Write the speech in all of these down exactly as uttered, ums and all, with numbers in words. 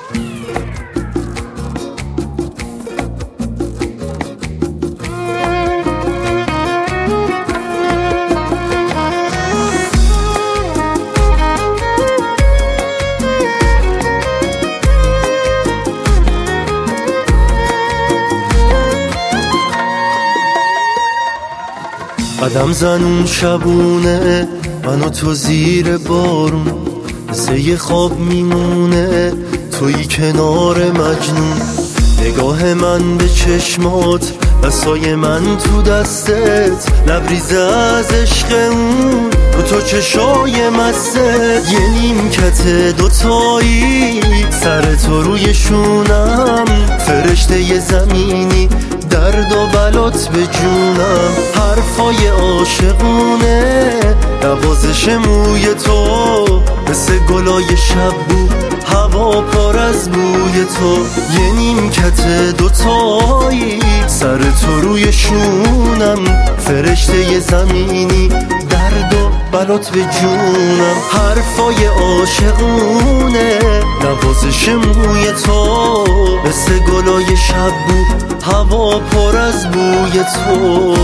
قدم زنون شبونه من و تو زیر بارون، مثل یه خواب میمونه توی کنار مجنون. نگاه من به چشمات، دستای من تو دستت، لبریزه از عشق اون و تو چشای مستت. یه نیمکت دوتایی سر تو روی شونم، فرشته ی زمینی درد و بلات به جونم. حرفای عاشقونه نوازش موی تو، مثل گلای شب بو هوا پر از بوی تو. یه نیمکت دوتایی سر تو روی شونم، فرشته ی زمینی درد و بلات به جونم. حرفای عاشقونه نوازش موی تو، مثل گلای شب بو هوا پر از بوی تو.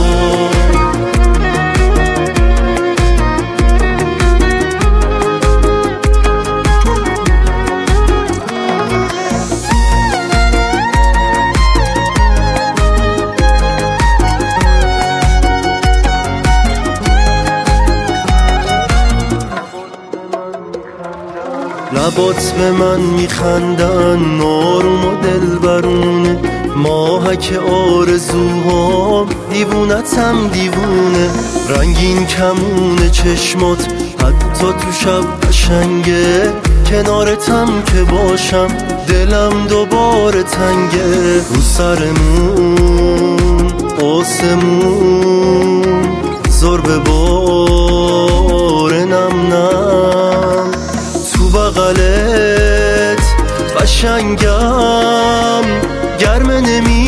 لبات به من میخندن آروم و دلبرونه، ماهک آرزوهام دیوونتم دیوونه. رنگین کمونه چشمات حتی تو شب قشنگه، کنارتم که باشم دلم دوباره تنگه. رو سرمون آسمون زور به بار نم نم، تو بغلت قشنگم گرمه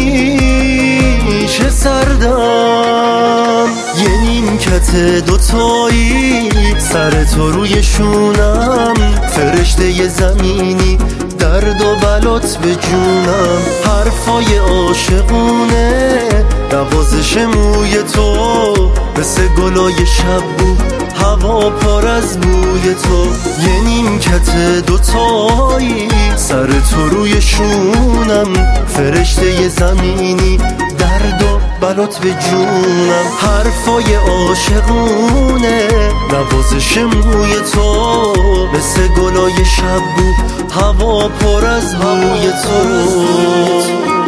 نمیشه سردم. یه نیمکت دوتایی سر تو روی شونم، فرشته ی زمینی درد و بلات به جونم. حرفای عاشقونه نوازش موی تو، مثل گلای شب بو هوا پر از بوی تو. یه نیمکت دوتایی سر تو روی شونم، فرشته ی زمینی درد و بلات به جونم. حرفای عاشقونه نوازش موی تو، مثل گلای شب بو هوا پر از بوی تو.